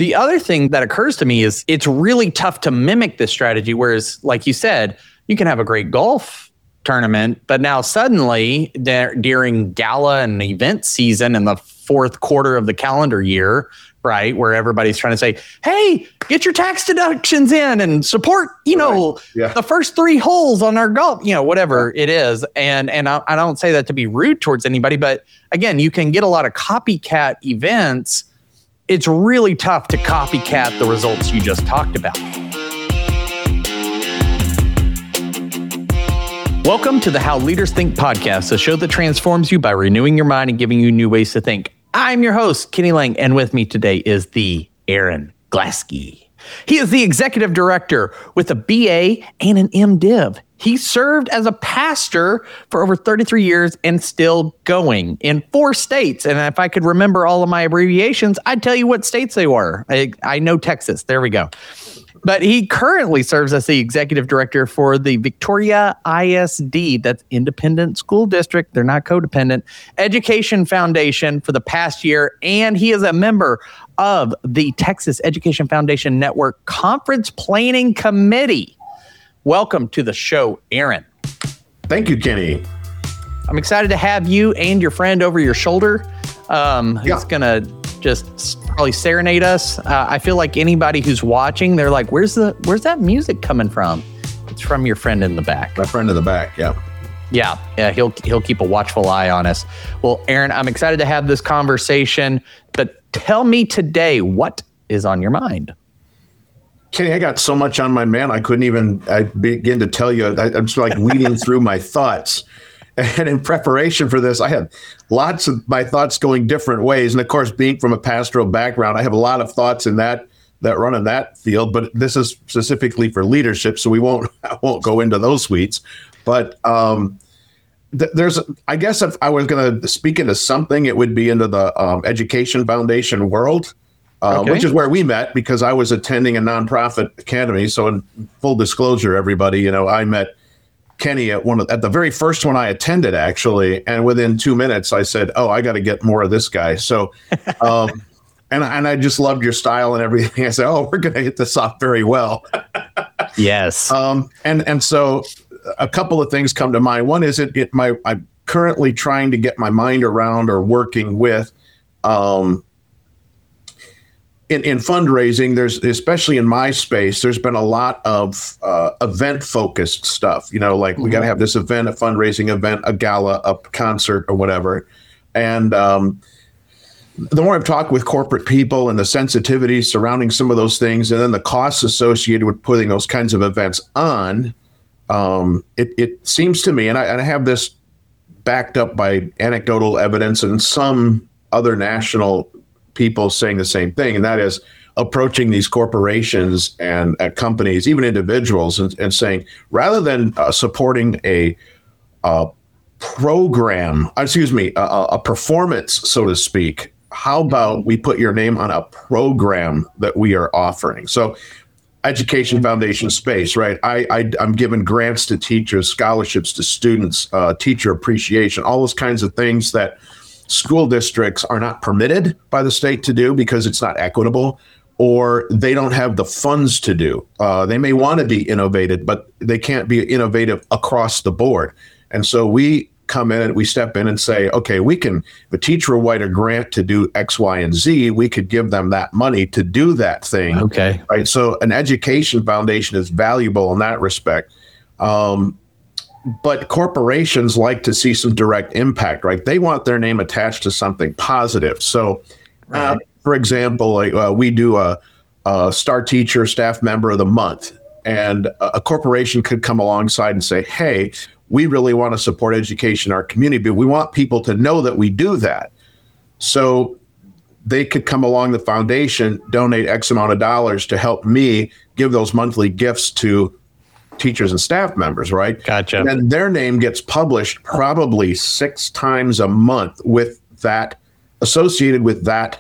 The other thing that occurs to me is it's really tough to mimic this strategy. Whereas, like you said, you can have a great golf tournament, but now suddenly during gala and event season in the fourth quarter of the calendar year, right, where everybody's trying to say, hey, get your tax deductions in and support, the first 3 holes on our golf, whatever it is. And I don't say that to be rude towards anybody, but again, you can get a lot of copycat events. It's really tough to copycat the results you just talked about. Welcome to the How Leaders Think podcast, a show that transforms you by renewing your mind and giving you new ways to think. I'm your host, Kenny Lang, and with me today is the Aaron Glasky. He is the executive director with a BA and an MDiv. He served as a pastor for over 33 years and still going in 4 states. And if I could remember all of my abbreviations, I'd tell you what states they were. I know Texas. There we go. But he currently serves as the executive director for the Victoria ISD, that's Independent School District, they're not codependent, Education Foundation for the past year. And he is a member of the Texas Education Foundation Network Conference Planning Committee. Welcome to the show, Aaron. Thank you, Kenny. I'm excited to have you and your friend over your shoulder. Who's going to just probably serenade us. I feel like anybody who's watching, they're like, where's that music coming from? It's from your friend in the back. My friend in the back, yeah. Yeah, he'll keep a watchful eye on us. Well, Aaron, I'm excited to have this conversation, but tell me today, what is on your mind? Kenny, I got so much on my mind, I couldn't even begin to tell you. I'm just like weeding through my thoughts. And in preparation for this, I had lots of my thoughts going different ways. And of course, being from a pastoral background, I have a lot of thoughts in that run in that field. But this is specifically for leadership, so I won't go into those weeds. But I guess if I was going to speak into something, it would be into the Education Foundation world, which is where we met because I was attending a nonprofit academy. So in full disclosure, everybody, I met Kenny at the very first one I attended, actually, and within 2 minutes I said, "Oh, I got to get more of this guy." So, and I just loved your style and everything. I said, "Oh, we're going to hit this off very well." Yes. And so a couple of things come to mind. One is I'm currently trying to get my mind around or working with. In fundraising, especially in my space, there's been a lot of event-focused stuff. We got to have this event, a fundraising event, a gala, a concert, or whatever. And the more I've talked with corporate people and the sensitivities surrounding some of those things, and then the costs associated with putting those kinds of events on, it seems to me, and I have this backed up by anecdotal evidence and some other national people saying the same thing, and that is approaching these corporations and companies, even individuals, and saying, rather than supporting a program, a performance, so to speak, how about we put your name on a program that we are offering? So Education Foundation space, right? I'm giving grants to teachers, scholarships to students, teacher appreciation, all those kinds of things that school districts are not permitted by the state to do because it's not equitable, or they don't have the funds to do. They may want to be innovative, but they can't be innovative across the board. And so we come in and we step in and say, okay, if a teacher will write a grant to do X, Y, and Z, we could give them that money to do that thing. Okay. Right. So an education foundation is valuable in that respect. But corporations like to see some direct impact, right? They want their name attached to something positive. So, for example, we do a Star Teacher Staff Member of the Month, and a corporation could come alongside and say, hey, we really want to support education in our community, but we want people to know that we do that. So they could come along the foundation, donate X amount of dollars to help me give those monthly gifts to teachers and staff members, right? Gotcha. And then their name gets published probably 6 times a month with that, associated with that,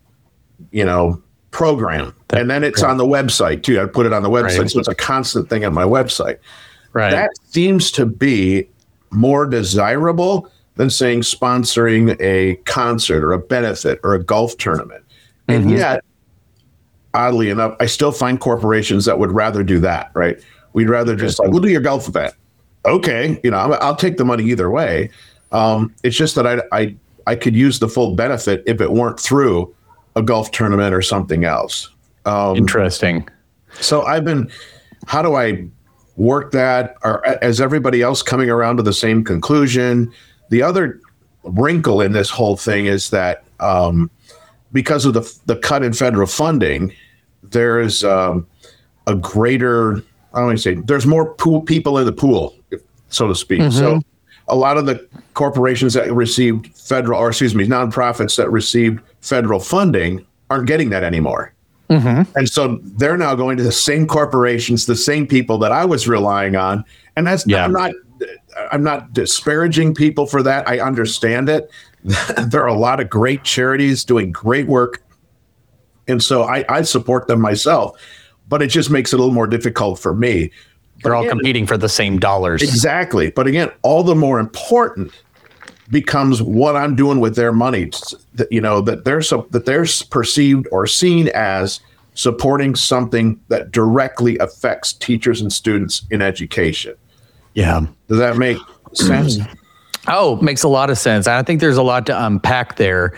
program. And then it's on the website too. I put it on the website. Right. So it's a constant thing on my website. Right. That seems to be more desirable than saying sponsoring a concert or a benefit or a golf tournament. And yet oddly enough, I still find corporations that would rather do that, right? We'd rather just like, we'll do your golf event. Okay, I'll take the money either way. It's just that I could use the full benefit if it weren't through a golf tournament or something else. Interesting. So how do I work that? Or is everybody else coming around to the same conclusion? The other wrinkle in this whole thing is that because of the cut in federal funding, there is a greater, I don't want to say, there's more people in the pool, so to speak. Mm-hmm. So a lot of the corporations that received nonprofits that received federal funding aren't getting that anymore. Mm-hmm. And so they're now going to the same corporations, the same people that I was relying on. And that's I'm not disparaging people for that. I understand it. There are a lot of great charities doing great work. And so I support them myself, but it just makes it a little more difficult for me. They're all competing for the same dollars. Exactly. But again, all the more important becomes what I'm doing with their money, that they're perceived or seen as supporting something that directly affects teachers and students in education. Yeah. Does that make sense? Oh, makes a lot of sense. I think there's a lot to unpack there.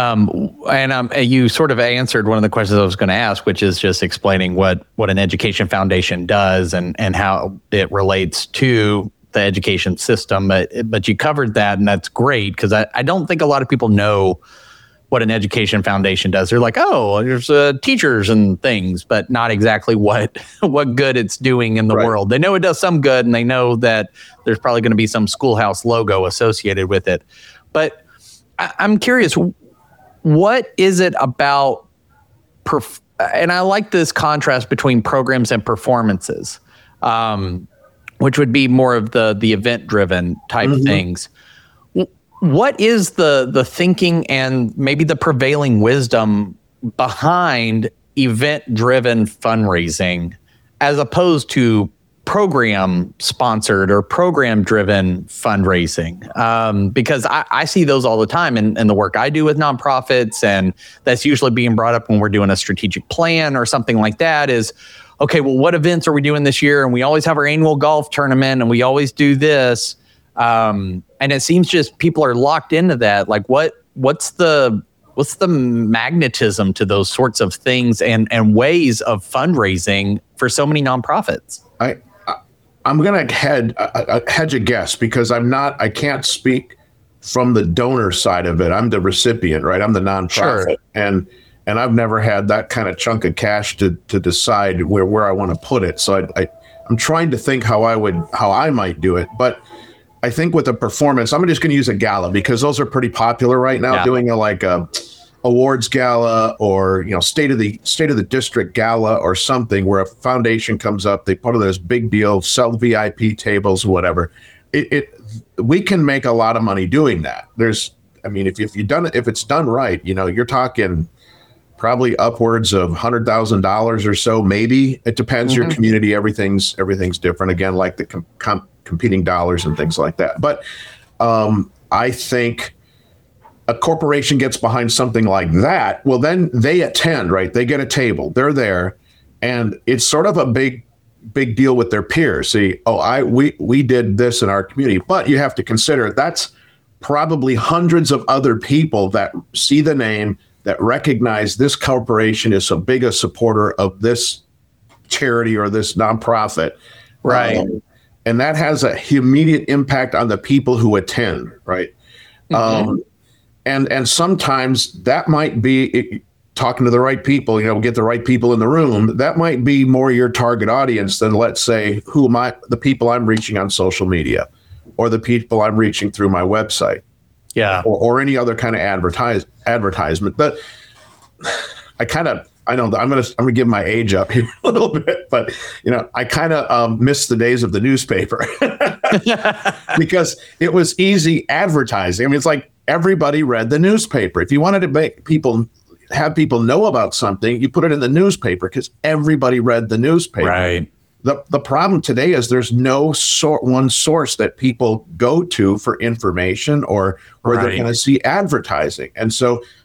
And you sort of answered one of the questions I was going to ask, which is just explaining what an education foundation does and how it relates to the education system. But you covered that, and that's great, because I don't think a lot of people know what an education foundation does. They're like, oh, there's teachers and things, but not exactly what good it's doing in the world. They know it does some good, and they know that there's probably going to be some schoolhouse logo associated with it. But I'm curious, what is it about, and I like this contrast between programs and performances, which would be more of the event-driven type things. What is the thinking and maybe the prevailing wisdom behind event-driven fundraising as opposed to program-sponsored or program-driven fundraising? Because I see those all the time in the work I do with nonprofits, and that's usually being brought up when we're doing a strategic plan or something like that is, okay, well, what events are we doing this year? And we always have our annual golf tournament, and we always do this. And it seems just people are locked into that. Like what's the magnetism to those sorts of things and ways of fundraising for so many nonprofits? I'm going to hedge a guess, because I can't speak from the donor side of it. I'm the recipient, right? I'm the nonprofit. Sure. And I've never had that kind of chunk of cash to decide where I want to put it. So I'm trying to think how I might do it. But I think with a performance, I'm just going to use a gala, because those are pretty popular right now. Yeah. Doing a awards gala or state of the district gala or something where a foundation comes up, they put on this big deal, sell VIP tables, whatever. We can make a lot of money doing that. If it's done right, you're talking probably upwards of $100,000 or so, maybe. It depends. Your community, everything's different. Again, like the competing dollars and things like that. But I think a corporation gets behind something like that. Well, then they attend, right? They get a table. They're there, and it's sort of a big deal with their peers. See, we did this in our community, but you have to consider that's probably hundreds of other people that see the name, that recognize this corporation is so big a supporter of this charity or this nonprofit. Right. And that has an immediate impact on the people who attend, right? And sometimes that might be talking to the right people, get the right people in the room. That might be more your target audience than, let's say, the people I'm reaching on social media, or the people I'm reaching through my website. Yeah. Or any other kind of advertisement. But I know that I'm gonna give my age up here a little bit, but I kind of miss the days of the newspaper because it was easy advertising. I mean, it's like everybody read the newspaper. If you wanted to have people know about something, you put it in the newspaper because everybody read the newspaper. Right. The problem today is there's no one source that people go to for information or where they're going to see advertising. And so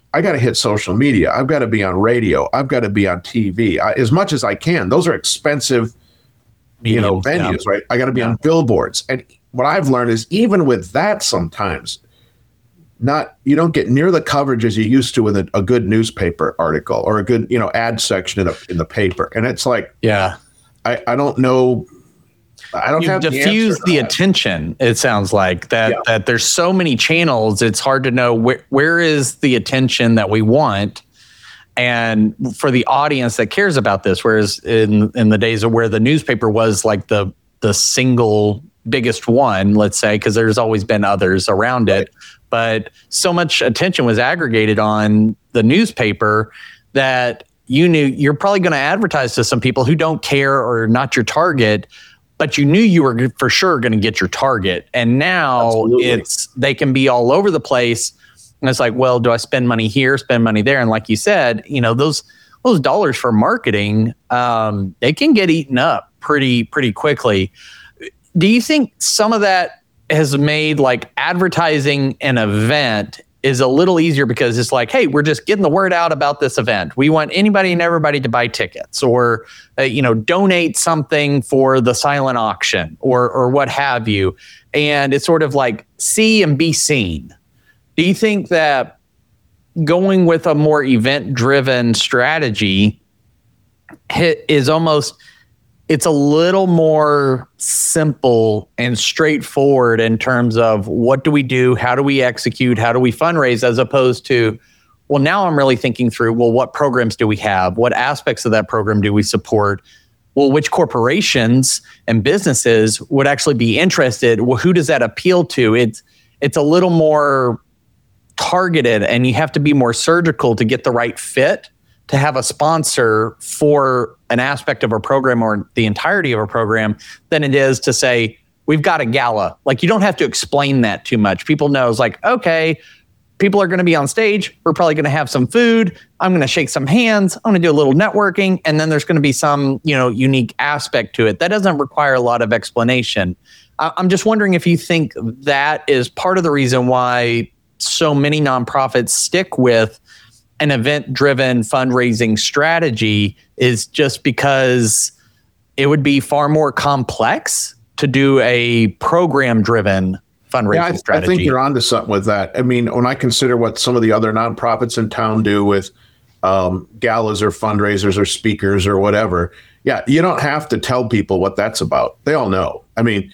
I got to hit social media. I've got to be on radio. I've got to be on TV as much as I can. Those are expensive, venues, right? I got to be on billboards. And what I've learned is even with that, sometimes you don't get near the coverage as you used to with a good newspaper article or a good, ad section in the paper. And it's like, I don't know. I don't have diffused the attention. It sounds like that there's so many channels. It's hard to know where is the attention that we want. And for the audience that cares about this, whereas in the days of where the newspaper was like the single biggest one, let's say, because there's always been others around it, but so much attention was aggregated on the newspaper that you knew you're probably going to advertise to some people who don't care or not your target, but you knew you were for sure going to get your target. And now they can be all over the place. And it's like, well, do I spend money here, spend money there? And like you said, those dollars for marketing, they can get eaten up pretty quickly. Do you think some of that has made like advertising an event is a little easier because it's like, hey, we're just getting the word out about this event. We want anybody and everybody to buy tickets or, donate something for the silent auction or what have you. And it's sort of like see and be seen. Do you think that going with a more event-driven strategy is it's a little more simple and straightforward in terms of what do we do, how do we execute, how do we fundraise, as opposed to, well, now I'm really thinking through, well, what programs do we have? What aspects of that program do we support? Well, which corporations and businesses would actually be interested? Well, who does that appeal to? It's a little more targeted, and you have to be more surgical to get the right fit to have a sponsor for an aspect of a program or the entirety of a program than it is to say, we've got a gala. Like, you don't have to explain that too much. People know it's like, okay, people are going to be on stage. We're probably going to have some food. I'm going to shake some hands. I'm going to do a little networking. And then there's going to be some, unique aspect to it. That doesn't require a lot of explanation. I'm just wondering if you think that is part of the reason why so many nonprofits stick with an event-driven fundraising strategy is just because it would be far more complex to do a program-driven fundraising strategy. I think you're onto something with that. I mean, when I consider what some of the other nonprofits in town do with galas or fundraisers or speakers or whatever, you don't have to tell people what that's about. They all know. I mean,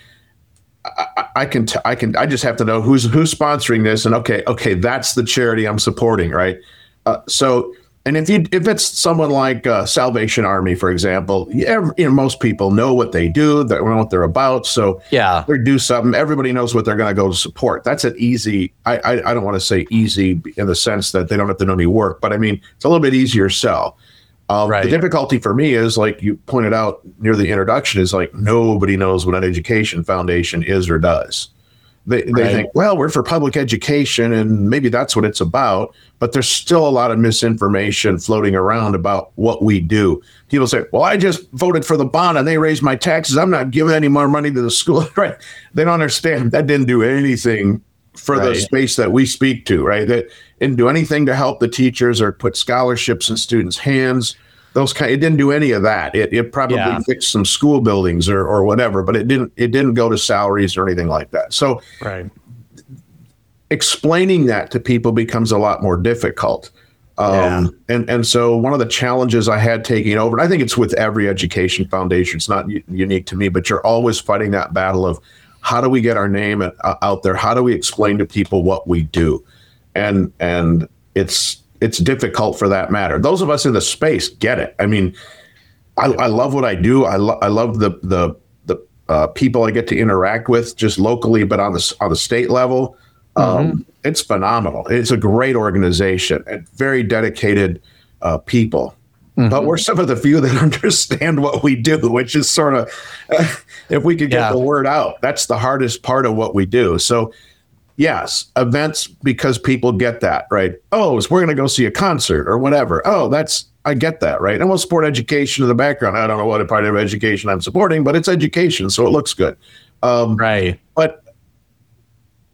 I just have to know who's sponsoring this, and okay, that's the charity I'm supporting, right? And if it's someone like Salvation Army, for example, most people know what they do, they know what they're about. So they do something, everybody knows what they're going to go to support. That's an easy. I don't want to say easy in the sense that they don't have to know any work, but I mean it's a little bit easier sell. The difficulty for me is, like you pointed out near the introduction, is like nobody knows what an education foundation is or does. They think, well, we're for public education and maybe that's what it's about. But there's still a lot of misinformation floating around about what we do. People say, well, I just voted for the bond and they raised my taxes. I'm not giving any more money to the school. Right? They don't understand that didn't do anything for the space that we speak to. Right? That didn't do anything to help the teachers or put scholarships in students' hands. It didn't do any of that. It probably fixed some school buildings or whatever, but it didn't go to salaries or anything like that. So explaining that to people becomes a lot more difficult. And so one of the challenges I had taking over, and I think it's with every education foundation, it's not unique to me, but you're always fighting that battle of how do we get our name out there? How do we explain to people what we do? And it's difficult for that matter. Those of us in the space get it. I mean, I love what I do. I love the people I get to interact with just locally, but on the state level, it's phenomenal. It's a great organization and very dedicated people. But we're some of the few that understand what we do, which is sort of, if we could get the word out, that's the hardest part of what we do. So yes, events, because people get that, right? Oh, so we're going to go see a concert or whatever. Oh, I get that, right? And we'll support education in the background. I don't know what part of education I'm supporting, but it's education, so it looks good. But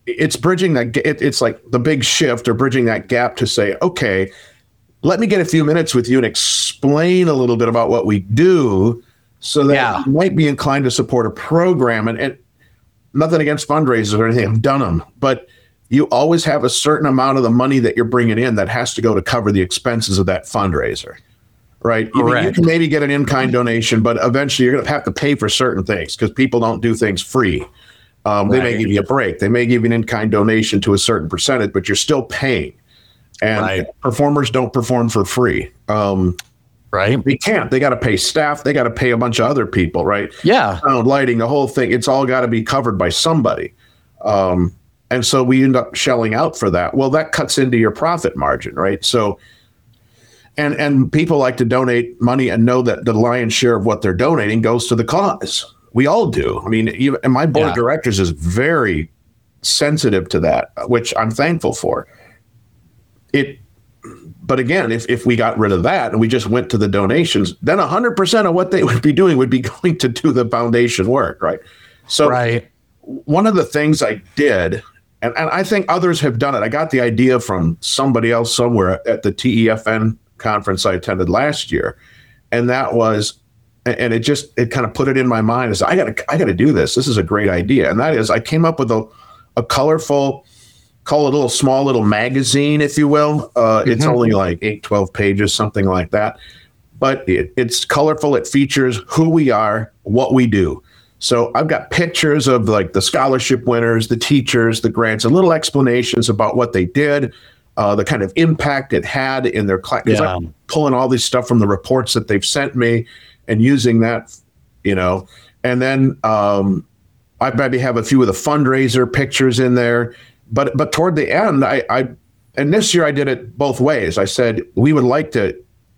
it's bridging that. It's like the big shift or bridging that gap to say, okay, let me get a few minutes with you and explain a little bit about what we do, so that you might be inclined to support a program. And nothing against fundraisers or anything, I've done them, but you always have a certain amount of the money that you're bringing in that has to go to cover the expenses of that fundraiser, right? You can maybe get an in-kind donation, but eventually you're going to have to pay for certain things because people don't do things free. They may give you a break. They may give you an in-kind donation to a certain percentage, but you're still paying. And performers don't perform for free. They can't. They got to pay staff. They got to pay a bunch of other people, right? Yeah. Sound, lighting, the whole thing. It's all got to be covered by somebody. And so we end up shelling out for that. Well, that cuts into your profit margin, right? So, and people like to donate money and know that the lion's share of what they're donating goes to the cause. We all do. I mean, and my board of directors is very sensitive to that, which I'm thankful for. But again, if we got rid of that and we just went to the donations, then 100% of what they would be doing would be going to do the foundation work, right? So one of the things I did, and I think others have done it, I got the idea from somebody else somewhere at the TEFN conference I attended last year, and that was, and it kind of put it in my mind as I got to do this. This is a great idea, and that is I came up with a colorful, call it a little small little magazine, if you will. It's only like 8-12 pages, something like that. But it's colorful. It features who we are, what we do. So I've got pictures of like the scholarship winners, the teachers, the grants, and little explanations about what they did, the kind of impact it had in their class. Because I'm pulling all this stuff from the reports that they've sent me and using that, And then I maybe have a few of the fundraiser pictures in there. But toward the end, and this year I did it both ways. I said, we would like to,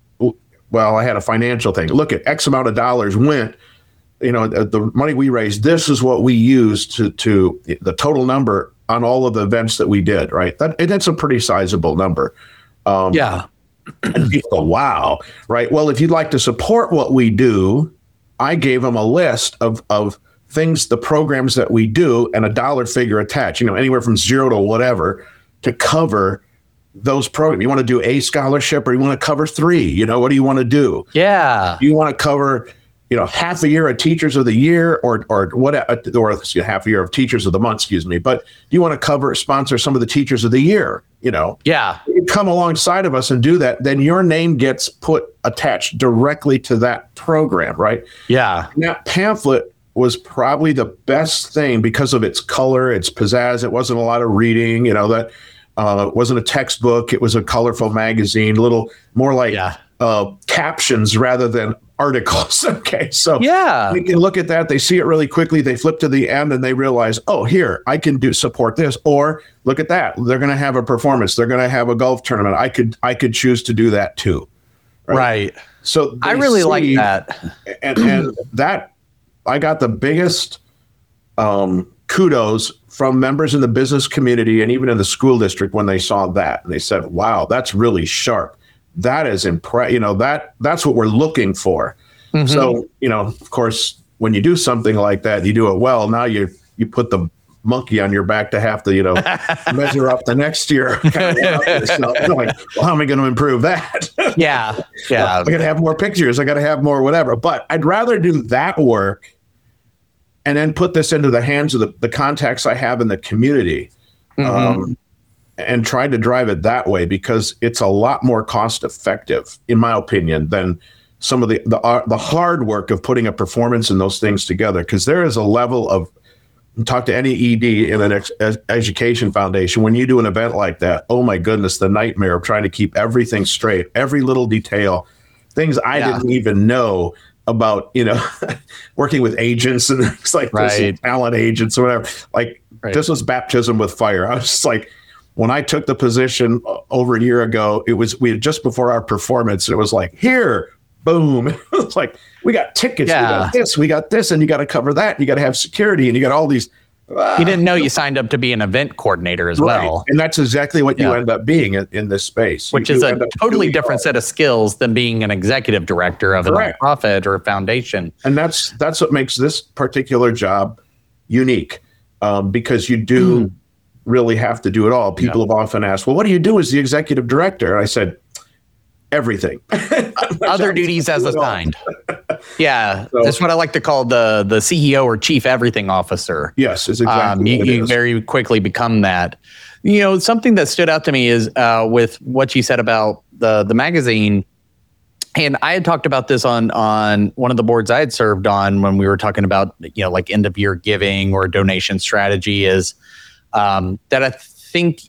I had a financial thing. Look at X amount of dollars went, the money we raised, this is what we used to the total number on all of the events that we did, right? That's a pretty sizable number. And people go, wow, right? Well, if you'd like to support what we do, I gave them a list of things, the programs that we do, and a dollar figure attached, anywhere from 0 to whatever, to cover those programs. You want to do a scholarship, or you want to cover 3? What do you want to do? Yeah. You want to cover, half a year of Teachers of the Year, or half a year of Teachers of the Month, but you want to sponsor some of the Teachers of the Year, You come alongside of us and do that, then your name gets attached directly to that program, right? Yeah. And that pamphlet was probably the best thing because of its color, its pizzazz. It wasn't a lot of reading, that it wasn't a textbook. It was a colorful magazine, a little more like captions rather than articles. Okay, so we can look at that. They see it really quickly. They flip to the end and they realize, oh, here, I can support this. Or look at that. They're going to have a performance. They're going to have a golf tournament. I could choose to do that too. Right. So I really like that. And that, I got the biggest kudos from members in the business community and even in the school district when they saw that. And they said, wow, that's really sharp. That is that's what we're looking for. So, of course, when you do something like that, you do it well. Now you put the monkey on your back to have to, measure up the next year. You're like, well, how am I going to improve that? Yeah. I got to have more pictures. I got to have more whatever. But I'd rather do that work and then put this into the hands of the contacts I have in the community, and try to drive it that way, because it's a lot more cost effective, in my opinion, than some of the hard work of putting a performance and those things together. Because there is a level of, talk to any ED in an education foundation. When you do an event like that, oh my goodness, the nightmare of trying to keep everything straight, every little detail, things I didn't even know about, working with agents and things like this, and talent agents or whatever. This was baptism with fire. I was just like, when I took the position over a year ago, we had just before our performance, it was like, here, boom. It was like, we got tickets, we got this, and you got to cover that. You got to have security, and you got all these. You didn't know you signed up to be an event coordinator as well. And that's exactly what you end up being in this space. Which is a totally different set of skills than being an executive director of a nonprofit or a foundation. And that's what makes this particular job unique, because you do really have to do it all. People have often asked, well, what do you do as the executive director? And I said, everything. Other duties as assigned. Yeah. So, that's what I like to call the CEO or chief everything officer. Yes, it's exactly you very quickly become that. Something that stood out to me is with what you said about the magazine. And I had talked about this on one of the boards I had served on when we were talking about, like end of year giving or donation strategy is that I think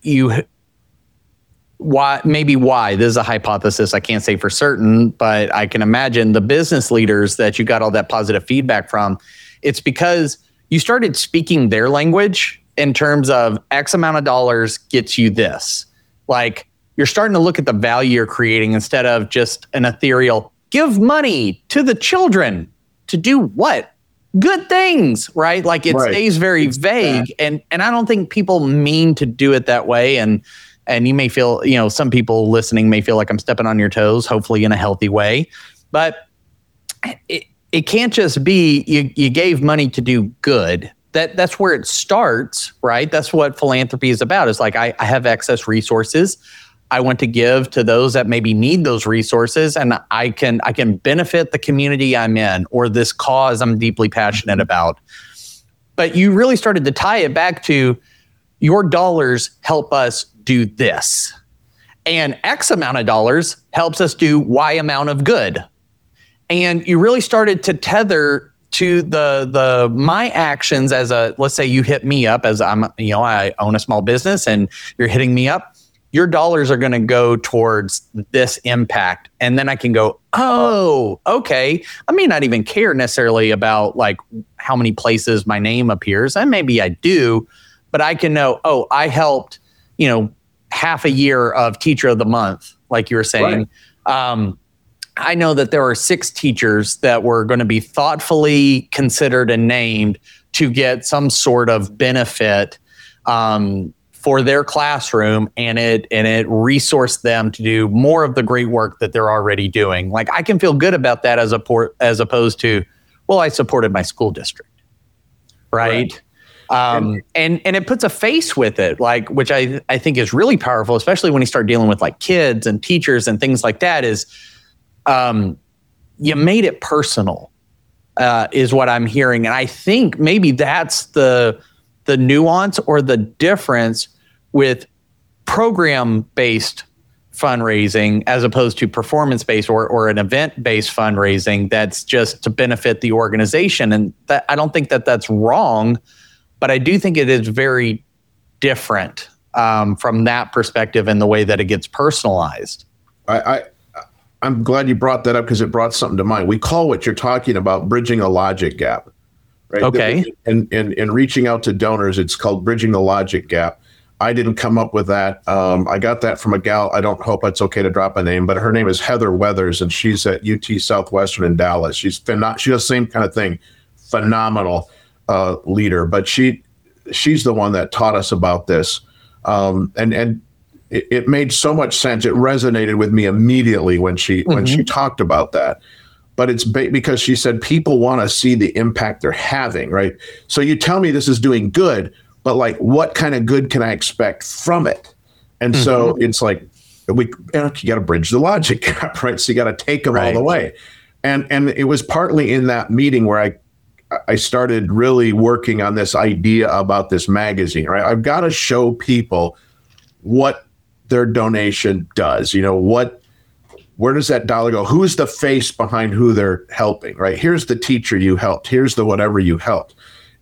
why this is a hypothesis. I can't say for certain, but I can imagine the business leaders that you got all that positive feedback from. It's because you started speaking their language in terms of X amount of dollars gets you this. Like, you're starting to look at the value you're creating instead of just an ethereal, give money to the children to do what? Good things, right? Like it stays very vague. And I don't think people mean to do it that way. And you may feel, some people listening may feel like I'm stepping on your toes, hopefully in a healthy way. But it can't just be you gave money to do good. That's where it starts, right? That's what philanthropy is about. It's like I have excess resources. I want to give to those that maybe need those resources, and I can benefit the community I'm in or this cause I'm deeply passionate about. But you really started to tie it back to your dollars help us do this, and X amount of dollars helps us do Y amount of good. And you really started to tether to the my actions as let's say you hit me up as I own a small business and you're hitting me up. Your dollars are going to go towards this impact. And then I can go, oh, okay. I may not even care necessarily about like how many places my name appears. And maybe I do, but I can know, oh, I helped, half a year of teacher of the month, like you were saying. Right. I know that there are 6 teachers that were going to be thoughtfully considered and named to get some sort of benefit, for their classroom, and it resourced them to do more of the great work that they're already doing. Like I can feel good about that as opposed to, well, I supported my school district, right? And it puts a face with it, like which I think is really powerful, especially when you start dealing with like kids and teachers and things like that. Is you made it personal, is what I'm hearing, and I think maybe that's the nuance or the difference with program-based fundraising as opposed to performance-based or an event-based fundraising that's just to benefit the organization. And that, I don't think that that's wrong, but I do think it is very different from that perspective and the way that it gets personalized. I'm glad you brought that up because it brought something to mind. We call what you're talking about bridging a logic gap. Right? Okay. And reaching out to donors, it's called bridging the logic gap. I didn't come up with that. I got that from a gal. I don't hope it's okay to drop a name, but her name is Heather Weathers, and she's at UT Southwestern in Dallas. She does the same kind of thing. Phenomenal leader, but she's the one that taught us about this, and it made so much sense. It resonated with me immediately when she talked about that. But it's because she said people want to see the impact they're having, right? So you tell me this is doing good, but like, what kind of good can I expect from it? And so it's like, you got to bridge the logic gap, right? So you got to take them all the way. And it was partly in that meeting where I started really working on this idea about this magazine, right? I've got to show people what their donation does, where does that dollar go? Who's the face behind who they're helping, right? Here's the teacher you helped. Here's the whatever you helped.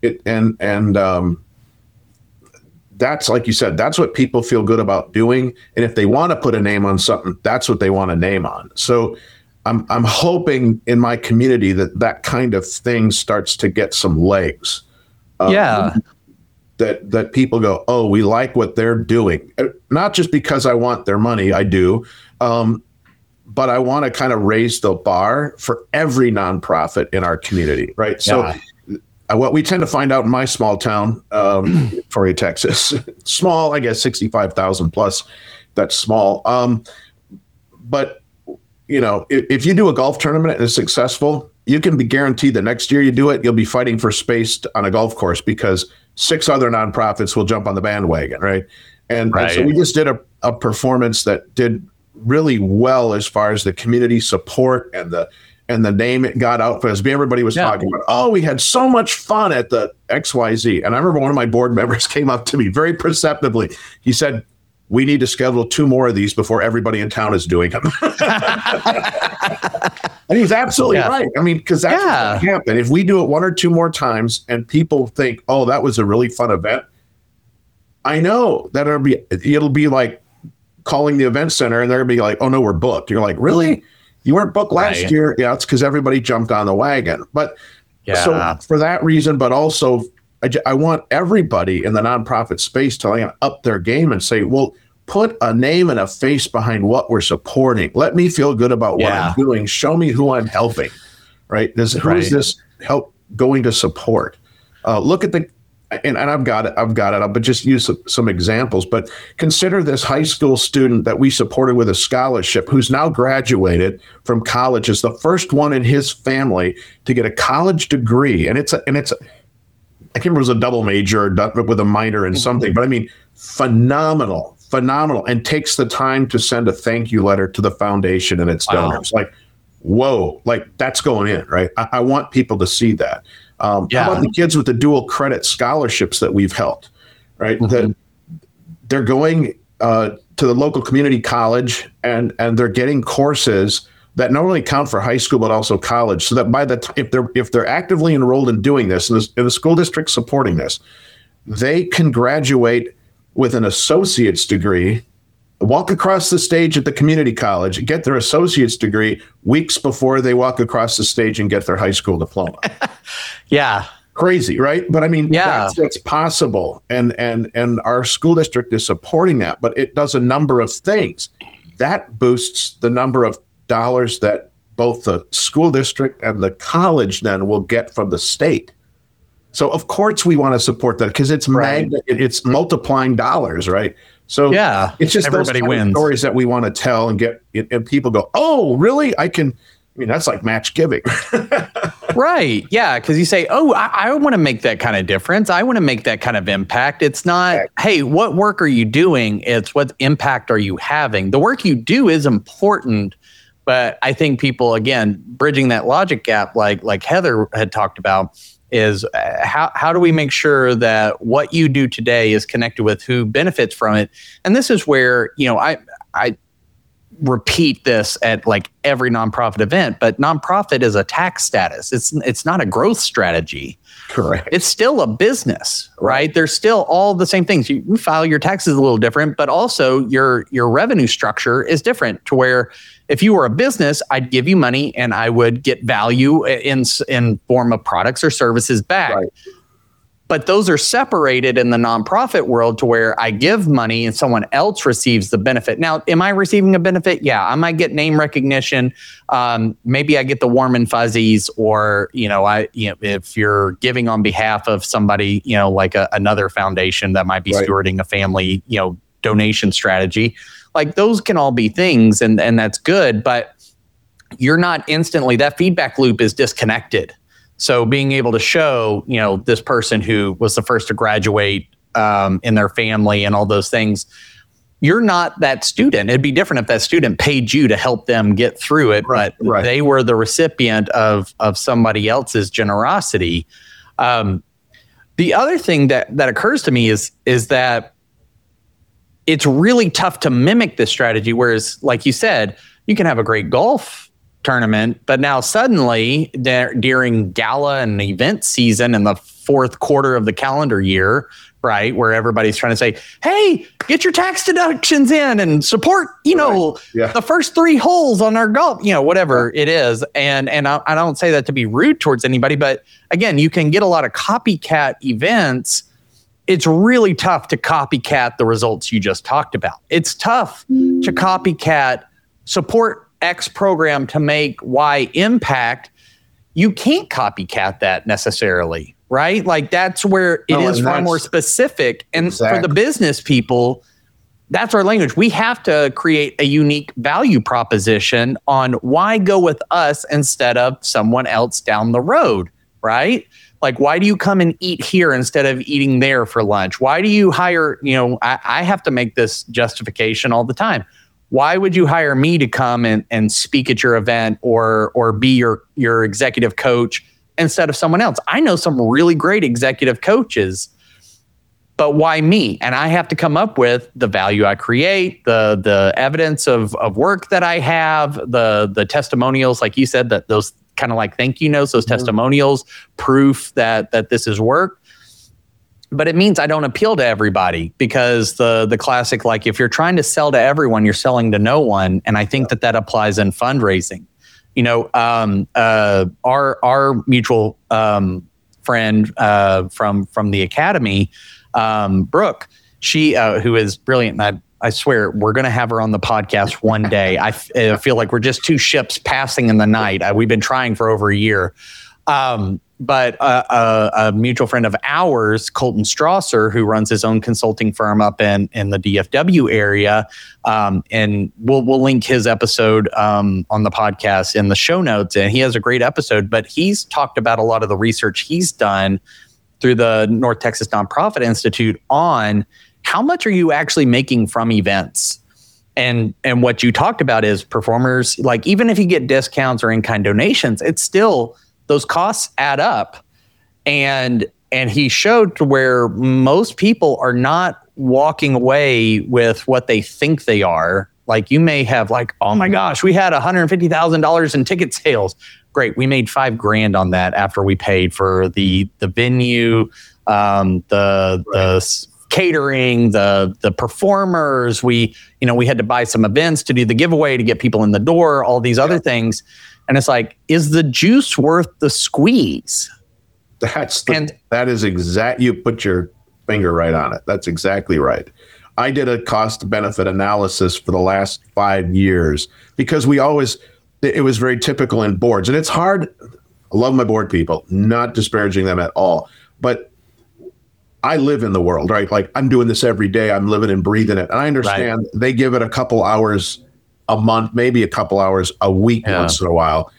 That's, like you said, that's what people feel good about doing. And if they want to put a name on something, that's what they want a name on. So I'm hoping in my community that kind of thing starts to get some legs. That people go, oh, we like what they're doing. Not just because I want their money, I do. But I want to kind of raise the bar for every nonprofit in our community, right? So what we tend to find out in my small town, Victoria, Texas, small, I guess 65,000 plus, that's small. But, if you do a golf tournament and it's successful, you can be guaranteed the next year you do it, you'll be fighting for space on a golf course because 6 other nonprofits will jump on the bandwagon, right? And so we just did a performance that did really well as far as the community support and the name it got out because everybody was talking about, oh, we had so much fun at the XYZ. And I remember one of my board members came up to me very perceptively. He said, we need to schedule 2 more of these before everybody in town is doing them. And he's absolutely right. I mean, because that's what happened. If we do it 1 or 2 more times and people think, oh, that was a really fun event, I know that it'll be like calling the event center and they're gonna be like, oh no, we're booked. You're like, really? You weren't booked last year? Yeah, it's because everybody jumped on the wagon. But so for that reason, but also I want everybody in the nonprofit space to up their game and say, well, put a name and a face behind what we're supporting. Let me feel good about what I'm doing. Show me who I'm helping, right? Who is this help going to support? Look at and I've got it. I'll just use some examples, but consider this high school student that we supported with a scholarship who's now graduated from college as the first one in his family to get a college degree. And it's I can't remember if it was a double major or with a minor in something, but I mean, phenomenal, and takes the time to send a thank you letter to the foundation and its donors. Like, whoa, like that's going in, right? I want people to see that. How about the kids with the dual credit scholarships that we've helped, right? That they're going to the local community college and they're getting courses that not only count for high school but also college, so that by the time if they're actively enrolled in doing this, and the school district supporting this, they can graduate with an associate's degree, walk across the stage at the community college, get their associate's degree weeks before they walk across the stage and get their high school diploma. Crazy, right? But I mean, that's possible, and our school district is supporting that. But it does a number of things that boosts the number of dollars that both the school district and the college then will get from the state. So of course we want to support that because it's it's multiplying dollars, right? So it's just everybody those wins. Stories that we want to tell and get, and people go, oh, really? I mean, that's like match giving. Right. Yeah. Because you say, oh, I want to make that kind of difference. I want to make that kind of impact. It's not, hey, what work are you doing? It's what impact are you having? The work you do is important. But I think people, again, bridging that logic gap, like Heather had talked about, is how do we make sure that what you do today is connected with who benefits from it? And this is where, I repeat this at like every nonprofit event, but nonprofit is a tax status. It's not a growth strategy. Correct. It's still a business, right? There's still all the same things. You file your taxes a little different, but also your revenue structure is different to where if you were a business, I'd give you money and I would get value in form of products or services back. Right. But those are separated in the nonprofit world to where I give money and someone else receives the benefit. Now, am I receiving a benefit? Yeah, I might get name recognition. Maybe I get the warm and fuzzies, or if you're giving on behalf of somebody, like another foundation that might be stewarding a family, donation strategy. Like those can all be things, and that's good. But you're not instantly, that feedback loop is disconnected. So being able to show, this person who was the first to graduate in their family and all those things, you're not that student. It'd be different if that student paid you to help them get through it, but they were the recipient of somebody else's generosity. The other thing that occurs to me is that it's really tough to mimic this strategy. Whereas, like you said, you can have a great golf tournament, but now suddenly during gala and event season in the fourth quarter of the calendar year, right, where everybody's trying to say, hey, get your tax deductions in and support, the first 3 holes on our golf, whatever it is. And I don't say that to be rude towards anybody, but again, you can get a lot of copycat events. It's really tough to copycat the results you just talked about. It's tough to copycat support X program to make Y impact. You can't copycat that necessarily, right? Like that's where it is far more specific. And for the business people, that's our language. We have to create a unique value proposition on why go with us instead of someone else down the road. right? Like, why do you come and eat here instead of eating there for lunch? Why do you hire, I have to make this justification all the time. Why would you hire me to come and speak at your event or be your executive coach instead of someone else? I know some really great executive coaches, but why me? And I have to come up with the value I create, the evidence of work that I have, the testimonials, like you said, that those kind of like thank you notes, those testimonials, proof that this is work. But it means I don't appeal to everybody, because the classic, like, if you're trying to sell to everyone, you're selling to no one. And I think that applies in fundraising. Our mutual friend from the academy, Brooke, she who is brilliant. And I swear we're going to have her on the podcast one day. I feel like we're just two ships passing in the night. We've been trying for over a year. But a mutual friend of ours, Colton Strasser, who runs his own consulting firm up in the DFW area, and we'll link his episode on the podcast in the show notes. And he has a great episode, but he's talked about a lot of the research he's done through the North Texas Nonprofit Institute on how much are you actually making from events. And what you talked about is performers, like, even if you get discounts or in-kind donations, it's still, those costs add up. And he showed to where most people are not walking away with what they think they are. Like, you may have like, oh my gosh, we had $150,000 in ticket sales. Great. We made $5,000 on that after we paid for the venue, the catering, the performers. We had to buy some events to do the giveaway to get people in the door, all these other things. And it's like, is the juice worth the squeeze? That is exact. You put your finger right on it. That's exactly right. I did a cost benefit analysis for the last 5 years, because it was very typical in boards, and it's hard. I love my board people, not disparaging them at all, but I live in the world, right? Like, I'm doing this every day. I'm living and breathing it. And I understand They give it a couple hours a month, maybe a couple hours a week once in a while.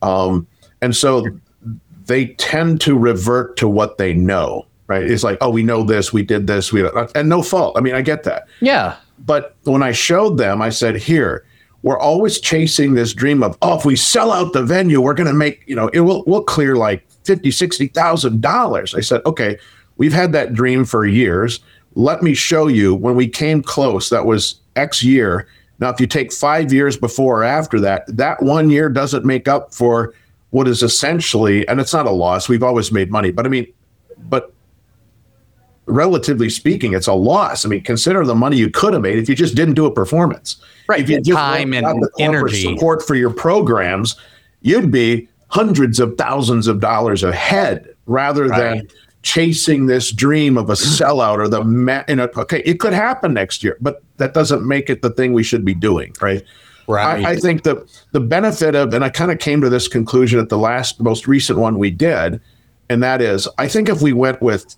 And so they tend to revert to what they know, right? It's like, oh, we know this, we did this, and no fault. I mean, I get that. Yeah. But when I showed them, I said, here, we're always chasing this dream of, oh, if we sell out the venue, we're going to make, we'll clear like $50,000, $60,000. I said, okay, we've had that dream for years. Let me show you when we came close, that was X year. Now, if you take 5 years before or after that 1 year doesn't make up for what is essentially, and it's not a loss. We've always made money, but relatively speaking, it's a loss. I mean, consider the money you could have made if you just didn't do a performance. Right. If you just time and energy support for your programs, you'd be hundreds of thousands of dollars ahead rather than chasing this dream of a sellout or okay, it could happen next year, but that doesn't make it the thing we should be doing, right? Right. I think the benefit of, and I kind of came to this conclusion at the most recent one we did, and that is, I think if we went with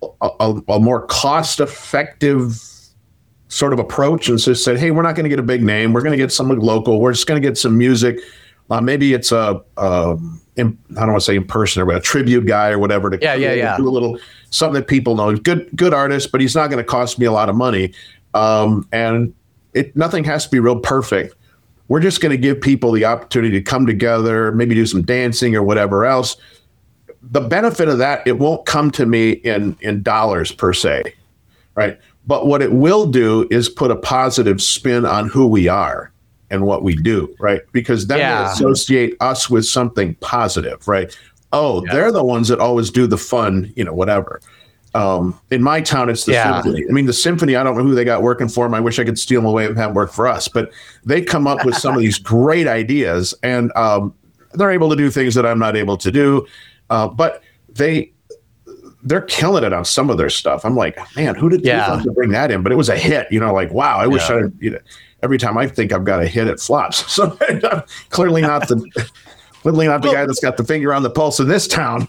a more cost-effective sort of approach and just said, hey, we're not going to get a big name, we're going to get someone local, we're just going to get some music, maybe it's I don't want to say impersonator, but a tribute guy or whatever to do a little something that people know. Good artist, but he's not going to cost me a lot of money. And nothing has to be real perfect. We're just going to give people the opportunity to come together, maybe do some dancing or whatever else. The benefit of that, it won't come to me in dollars per se, right? But what it will do is put a positive spin on who we are and what we do, right? Because then they associate us with something positive, right? Oh, they're the ones that always do the fun, whatever. In my town, it's the symphony. I mean, the symphony, I don't know who they got working for them. I wish I could steal them away and have them work for us. But they come up with some of these great ideas, and they're able to do things that I'm not able to do. But they're killing it on some of their stuff. I'm like, man, who did to bring that in? But it was a hit, like, wow, I wish every time I think I've got a hit, it flops. So I'm clearly not the guy that's got the finger on the pulse in this town.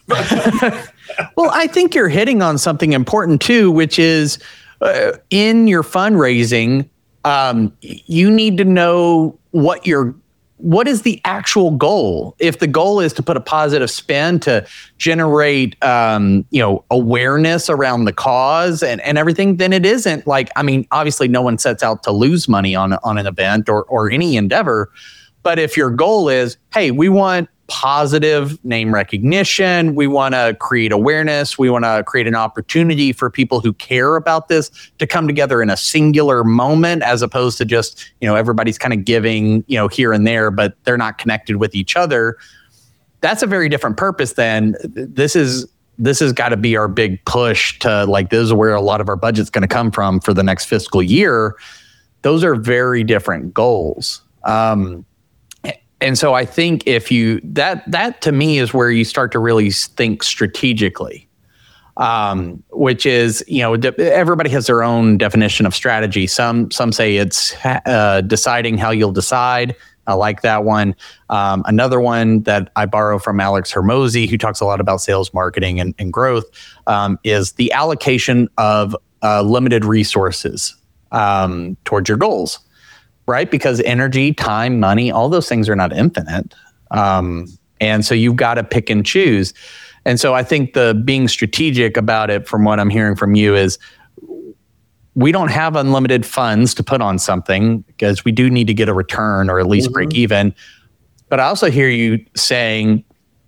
Well, I think you're hitting on something important too, which is in your fundraising, you need to know what your what is the actual goal? If the goal is to put a positive spin to generate, awareness around the cause and everything, then it isn't like, I mean, obviously no one sets out to lose money on an event or any endeavor. But if your goal is, hey, we want positive name recognition, we want to create awareness, we want to create an opportunity for people who care about this to come together in a singular moment, as opposed to just, everybody's kind of giving, here and there, but they're not connected with each other. That's a very different purpose than this has got to be our big push to, like, this is where a lot of our budget's going to come from for the next fiscal year. Those are very different goals. And so I think if that to me is where you start to really think strategically, which is, everybody has their own definition of strategy. Some say it's deciding how you'll decide. I like that one. Another one that I borrow from Alex Hormozi, who talks a lot about sales, marketing, and growth, is the allocation of limited resources towards your goals. Right? Because energy, time, money, all those things are not infinite. And so you've got to pick and choose. And so I think the being strategic about it, from what I'm hearing from you, is we don't have unlimited funds to put on something, because we do need to get a return or at least break even. But I also hear you saying,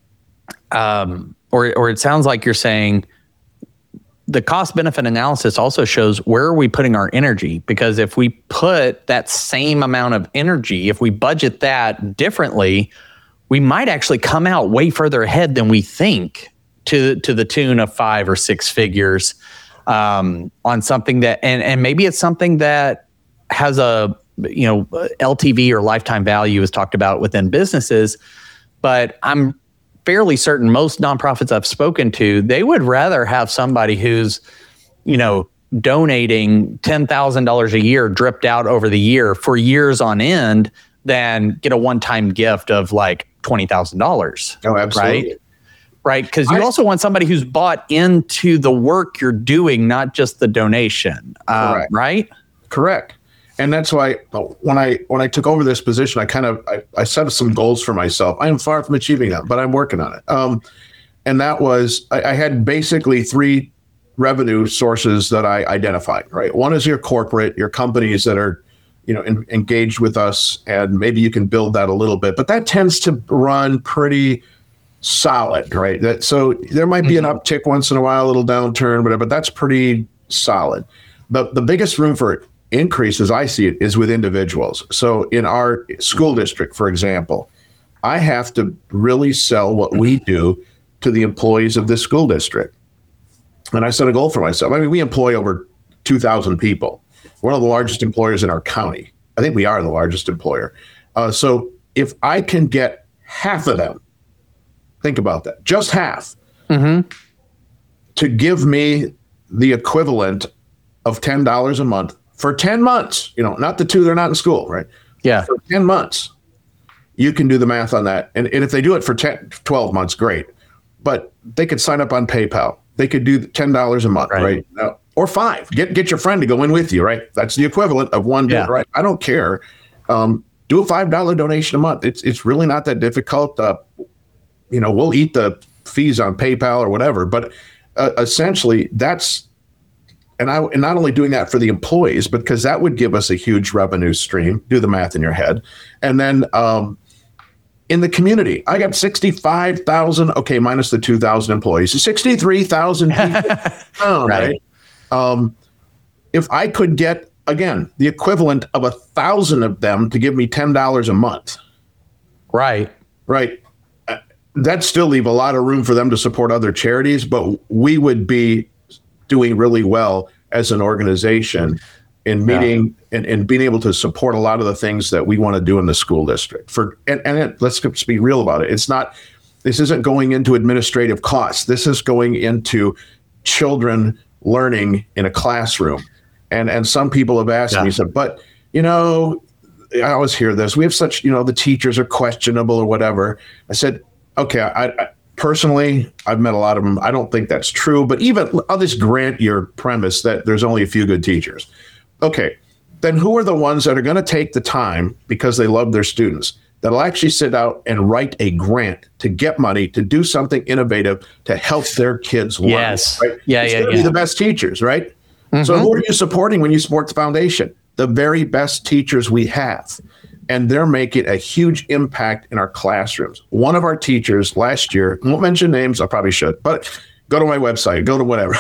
or it sounds like you're saying, the cost benefit analysis also shows where are we putting our energy, because if we put that same amount of energy, if we budget that differently, we might actually come out way further ahead than we think, to the tune of 5 or 6 figures on something that, and maybe it's something that has a, LTV or lifetime value is talked about within businesses, but I'm fairly certain most nonprofits I've spoken to, they would rather have somebody who's, donating $10,000 a year dripped out over the year for years on end than get a one-time gift of like $20,000. Oh, absolutely. Right. Because you also want somebody who's bought into the work you're doing, not just the donation. Right? Correct. And that's why when I took over this position, I set some goals for myself. I am far from achieving them, but I'm working on it. And that was, I had basically 3 revenue sources that I identified, right? One is your companies that are, engaged with us, and maybe you can build that a little bit, but that tends to run pretty solid, right? So there might be an uptick once in a while, a little downturn, whatever, but that's pretty solid. But the biggest room for increase, as I see it, is with individuals. So in our school district, for example, I have to really sell what we do to the employees of this school district. And I set a goal for myself. I mean, we employ over 2,000 people. We're one of the largest employers in our county. I think we are the largest employer. So if I can get half of them, think about that, just half, to give me the equivalent of $10 a month for 10 months, not the 2 they're not in school, right? Yeah. For 10 months, you can do the math on that. And if they do it for 12 months, great. But they could sign up on PayPal. They could do $10 a month, right? Or 5. Get your friend to go in with you, right? That's the equivalent of one bit, right? I don't care. Do a $5 donation a month. It's really not that difficult. We'll eat the fees on PayPal or whatever. But essentially, that's, and not only doing that for the employees, but because that would give us a huge revenue stream. Do the math in your head. And then in the community, I got 65,000, okay, minus the 2,000 employees, 63,000 people. Right? If I could get, again, the equivalent of 1,000 of them to give me $10 a month. Right. That'd still leave a lot of room for them to support other charities, but we would be doing really well as an organization in meeting and being able to support a lot of the things that we want to do in the school district. Let's just be real about it. This isn't going into administrative costs. This is going into children learning in a classroom. And some people have asked me, said, but, I always hear this. We have such, the teachers are questionable or whatever. I said, okay, I personally, I've met a lot of them. I don't think that's true, but even I'll just grant your premise that there's only a few good teachers. Okay, then who are the ones that are going to take the time, because they love their students, that'll actually sit out and write a grant to get money to do something innovative to help their kids learn. Yes. Right? Yeah, it's yeah, gonna be the best teachers, right? So who are you supporting when you support the foundation? The very best teachers we have. And they're making a huge impact in our classrooms. One of our teachers last year, I won't mention names, I probably should, but go to my website, go to whatever.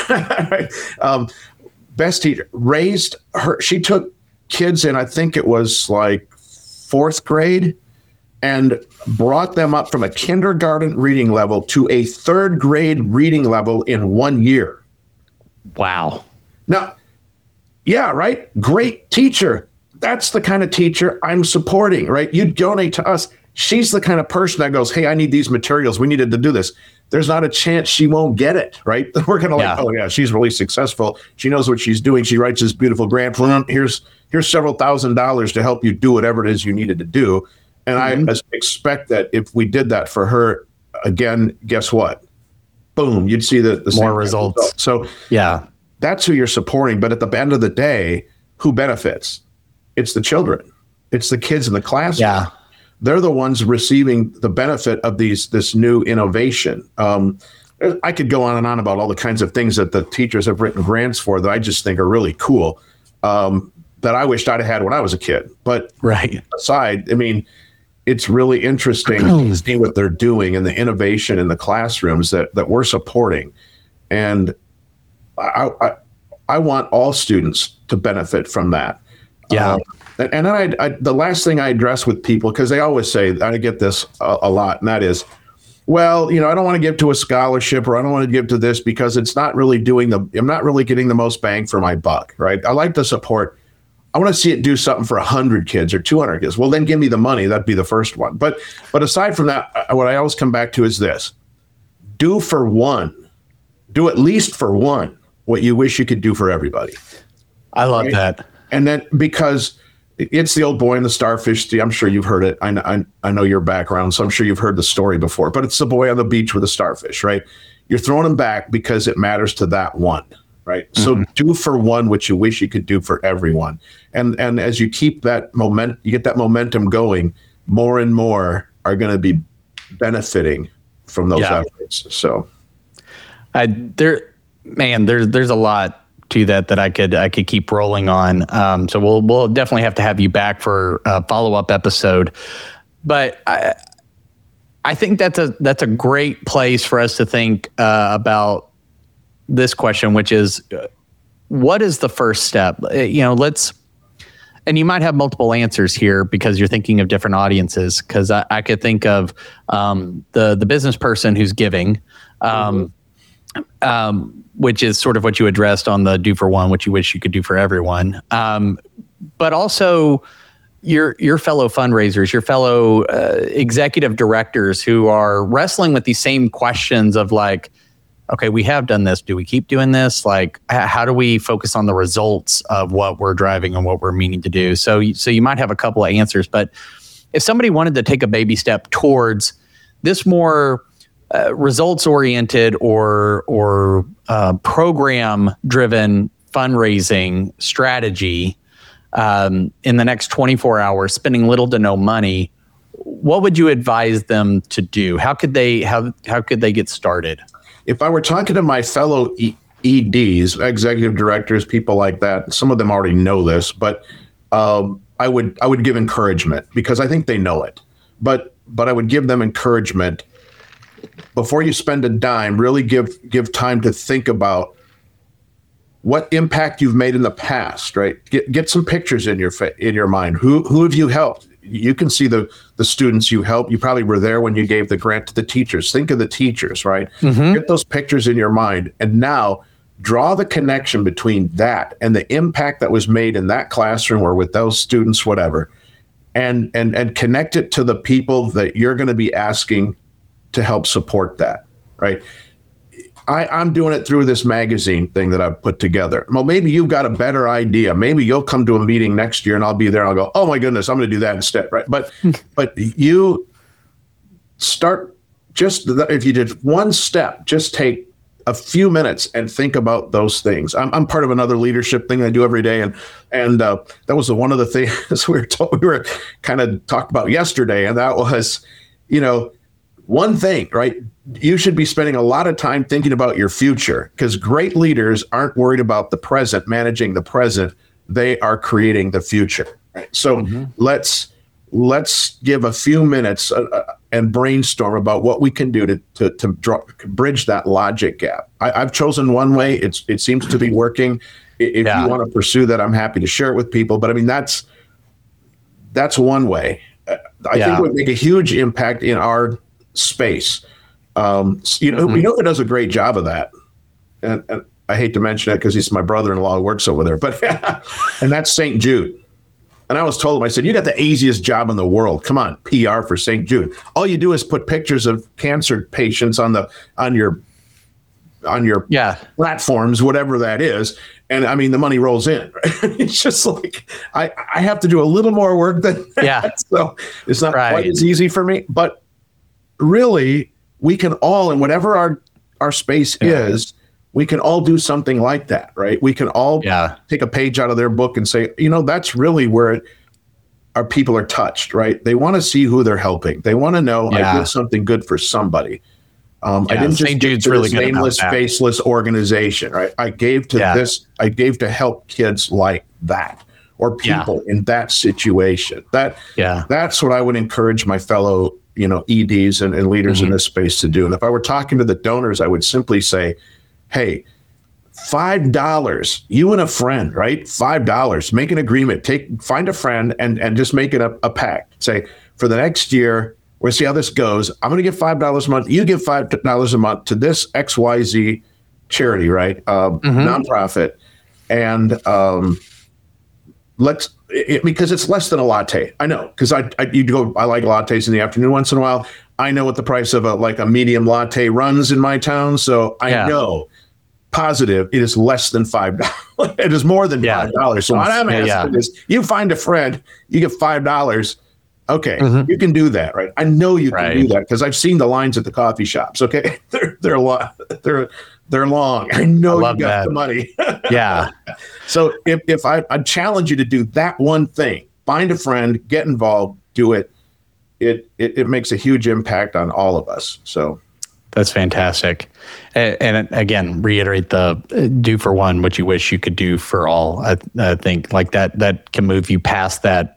Best teacher raised her, she took kids in, I think it was like 4th grade, and brought them up from a kindergarten reading level to a 3rd grade reading level in 1 year. Wow. Now, yeah, right? Great teacher. That's the kind of teacher I'm supporting, right? You donate to us. She's the kind of person that goes, hey, I need these materials. We needed to do this. There's not a chance she won't get it, right? We're going to oh, yeah, she's really successful. She knows what she's doing. She writes this beautiful grant. Here's several $1,000s to help you do whatever it is you needed to do. And I expect that if we did that for her, again, guess what? Boom, you'd see the more results. So yeah, that's who you're supporting. But at the end of the day, who benefits? It's the children. It's the kids in the classroom. Yeah. They're the ones receiving the benefit of this new innovation. I could go on and on about all the kinds of things that the teachers have written grants for that I just think are really cool, that I wished I'd have had when I was a kid. But aside, I mean, it's really interesting to see what they're doing and the innovation in the classrooms that we're supporting. And I want all students to benefit from that. Yeah. And then the last thing I address with people, because they always say, I get this a lot, and that is, well, I don't want to give to a scholarship, or I don't want to give to this because it's not really I'm not really getting the most bang for my buck, right? I like the support. I want to see it do something for 100 kids or 200 kids. Well, then give me the money. That'd be the first one. But aside from that, what I always come back to is this: do at least for one what you wish you could do for everybody. I love that. And then, because it's the old boy and the starfish. I'm sure you've heard it. I know your background, so I'm sure you've heard the story before. But it's the boy on the beach with the starfish, right? You're throwing them back because it matters to that one, right? So do for one what you wish you could do for everyone. And as you keep that momentum, you get that momentum going, more and more are going to be benefiting from those efforts. So, there's a lot to that I could keep rolling on. So we'll definitely have you back for a follow-up episode. But I think that's a great place for us to think about this question, which is, what is the first step? And you might have multiple answers here because you're thinking of different audiences. Because I could think of the business person who's giving, which is sort of what you addressed on the do for one, which you wish you could do for everyone. But also your fellow fundraisers, your fellow executive directors who are wrestling with these same questions of like, okay, we have done this. Do we keep doing this? Like, how do we focus on the results of what we're driving and what we're meaning to do? So you might have a couple of answers, but if somebody wanted to take a baby step towards this more results-oriented or program-driven fundraising strategy in the next 24 hours, spending little to no money, what would you advise them to do? How could they get started? If I were talking to my fellow EDs, executive directors, people like that, some of them already know this, but I would give encouragement because I think they know it. But I would give them encouragement. Before you spend a dime, really give time to think about what impact you've made in the past, right? Get some pictures in your mind. Who have you helped? You can see the students you helped. You probably were there when you gave the grant to the teachers. Think of the teachers, right? Get those pictures in your mind. And now draw the connection between that and the impact that was made in that classroom or with those students, whatever, and connect it to the people that you're going to be asking to help support that, right? I'm doing it through this magazine thing that I've put together. Well, maybe you've got a better idea. Maybe you'll come to a meeting next year and I'll be there and I'll go, oh my goodness, I'm going to do that instead, right? But you start if you did one step, just take a few minutes and think about those things. I'm part of another leadership thing I do every day, and that was one of the things we were kind of talked about yesterday, and that was, one thing, right? You should be spending a lot of time thinking about your future, because great leaders aren't worried about the present, managing the present. They are creating the future. Right? So let's give a few minutes and brainstorm about what we can do to bridge that logic gap. I've chosen one way. It seems to be working. If you want to pursue that, I'm happy to share it with people. But I mean, that's one way. I think it would make a huge impact in our space. We know who does a great job of that, and I hate to mention it because he's my brother-in-law who works over there, but and that's St. Jude. And I was told him, I said, you got the easiest job in the world. Come on, PR for St. Jude. All you do is put pictures of cancer patients on your platforms, whatever that is. And I mean, the money rolls in. Right? It's just like, I have to do a little more work than that. So it's not quite as easy for me. But really, we can all, in whatever our space is, we can all do something like that, right? We can all take a page out of their book and say, that's really where our people are touched, right? They want to see who they're helping. They want to know I did something good for somebody. I didn't just give to this nameless, faceless organization, right? I gave to this. I gave to help kids like that, or people in that situation. That's what I would encourage my fellow, EDs and leaders in this space to do. And if I were talking to the donors, I would simply say, hey, $5, you and a friend, right? $5, make an agreement, find a friend and just make it a pact. Say, for the next year, we'll see how this goes. I'm going to give $5 a month. You give $5 a month to this XYZ charity, right? Nonprofit. And because it's less than a latte. I know, because I like lattes in the afternoon once in a while. I know what the price of a medium latte runs in my town. So I know positive it is less than $5. It is more than $5. So what I'm asking is, you find a friend, you get $5. Okay, you can do that, right? I know you can do that because I've seen the lines at the coffee shops. Okay, they're long. I know you got the money. So if I challenge you to do that one thing, find a friend, get involved, do it. It makes a huge impact on all of us. So that's fantastic. And again, reiterate the do for one what you wish you could do for all. I think like that can move you past that,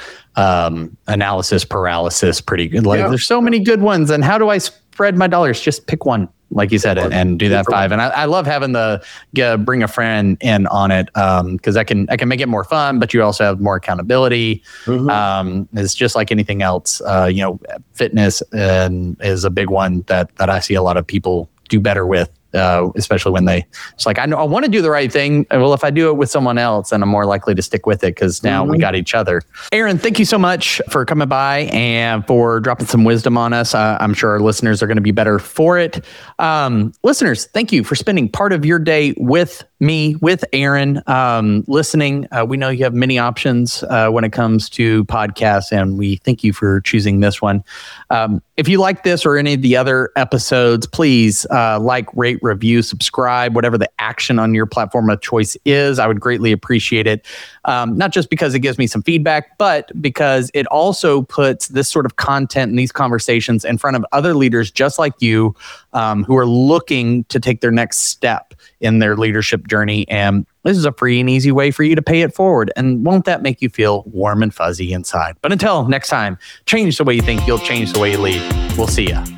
analysis paralysis pretty good. Like there's so many good ones. And how do I spread my dollars? Just pick one, like you said, and do that 5. And I love having the bring a friend in on it, because I can make it more fun, but you also have more accountability. It's just like anything else. Fitness is a big one that I see a lot of people do better with. Especially when it's like, I know I want to do the right thing. Well, if I do it with someone else, then I'm more likely to stick with it because now we got each other. Aaron, thank you so much for coming by and for dropping some wisdom on us. I'm sure our listeners are going to be better for it. Listeners, thank you for spending part of your day with me, with Aaron, listening. We know you have many options when it comes to podcasts, and we thank you for choosing this one. If you like this or any of the other episodes, please rate, review, subscribe, whatever the action on your platform of choice is. I would greatly appreciate it. Not just because it gives me some feedback, but because it also puts this sort of content and these conversations in front of other leaders just like you, who are looking to take their next step in their leadership journey. And this is a free and easy way for you to pay it forward. And won't that make you feel warm and fuzzy inside? But until next time, change the way you think, you'll change the way you lead. We'll see ya.